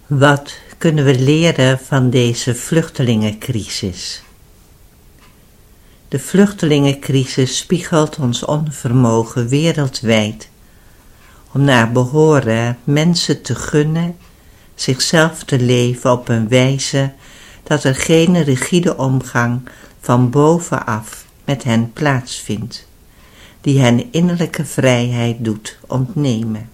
Wat kunnen we leren van deze vluchtelingencrisis? De vluchtelingencrisis spiegelt ons onvermogen wereldwijd om naar behoren mensen te gunnen zichzelf te leven op een wijze dat er geen rigide omgang van bovenaf met hen plaatsvindt, die hen innerlijke vrijheid doet ontnemen.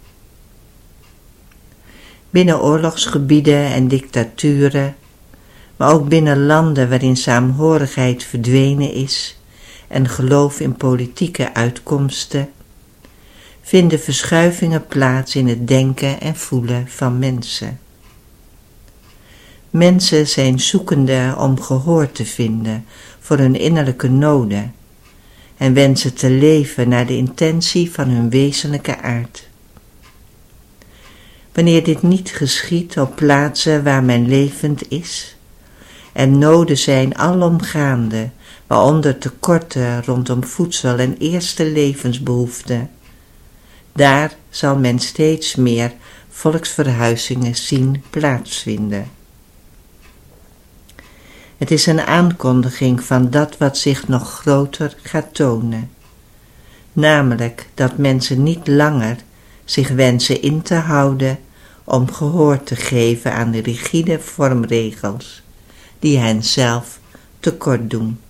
Binnen oorlogsgebieden en dictaturen, maar ook binnen landen waarin saamhorigheid verdwenen is en geloof in politieke uitkomsten, vinden verschuivingen plaats in het denken en voelen van mensen. Mensen zijn zoekende om gehoor te vinden voor hun innerlijke noden en wensen te leven naar de intentie van hun wezenlijke aard. Wanneer dit niet geschiedt op plaatsen waar men levend is, en noden zijn alomgaande, waaronder tekorten rondom voedsel en eerste levensbehoeften, daar zal men steeds meer volksverhuizingen zien plaatsvinden. Het is een aankondiging van dat wat zich nog groter gaat tonen, namelijk dat mensen niet langer zich wensen in te houden om gehoor te geven aan de rigide vormregels die hen zelf tekort doen.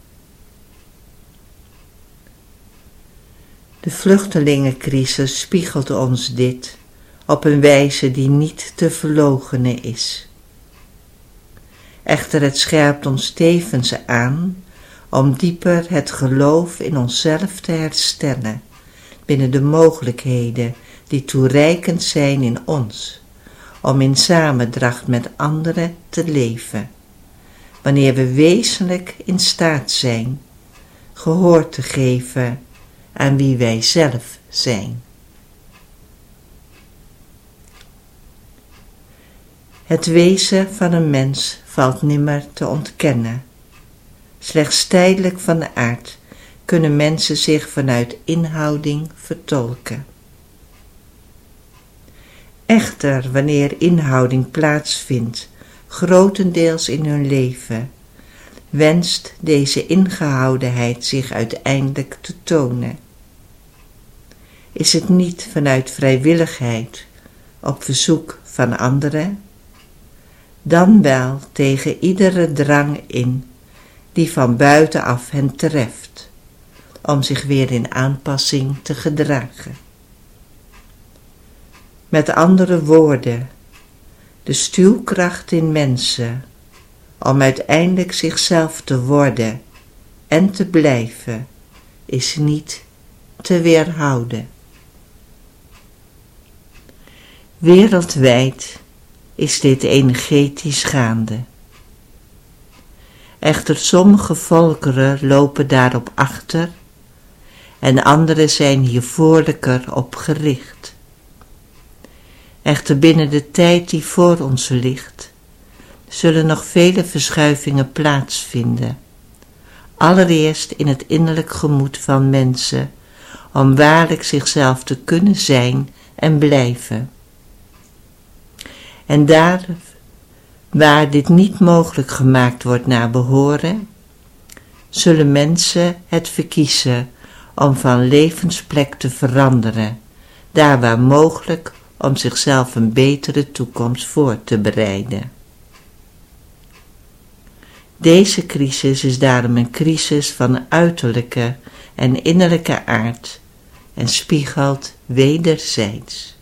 De vluchtelingencrisis spiegelt ons dit op een wijze die niet te verloochenen is. Echter, het scherpt ons tevens aan om dieper het geloof in onszelf te herstellen binnen de mogelijkheden die toereikend zijn in ons, om in samendracht met anderen te leven, wanneer we wezenlijk in staat zijn gehoor te geven aan wie wij zelf zijn. Het wezen van een mens valt nimmer te ontkennen. Slechts tijdelijk van de aard kunnen mensen zich vanuit inhouding vertolken. Echter, wanneer inhouding plaatsvindt, grotendeels in hun leven, wenst deze ingehoudenheid zich uiteindelijk te tonen. Is het niet vanuit vrijwilligheid op verzoek van anderen, dan wel tegen iedere drang in die van buitenaf hen treft, om zich weer in aanpassing te gedragen. Met andere woorden, de stuwkracht in mensen om uiteindelijk zichzelf te worden en te blijven, is niet te weerhouden. Wereldwijd is dit energetisch gaande. Echter, sommige volkeren lopen daarop achter en anderen zijn hier voorlijker op gericht. Echter, binnen de tijd die voor ons ligt, zullen nog vele verschuivingen plaatsvinden. Allereerst in het innerlijk gemoed van mensen, om waarlijk zichzelf te kunnen zijn en blijven. En daar waar dit niet mogelijk gemaakt wordt naar behoren, zullen mensen het verkiezen om van levensplek te veranderen, daar waar mogelijk om zichzelf een betere toekomst voor te bereiden. Deze crisis is daarom een crisis van uiterlijke en innerlijke aard en spiegelt wederzijds.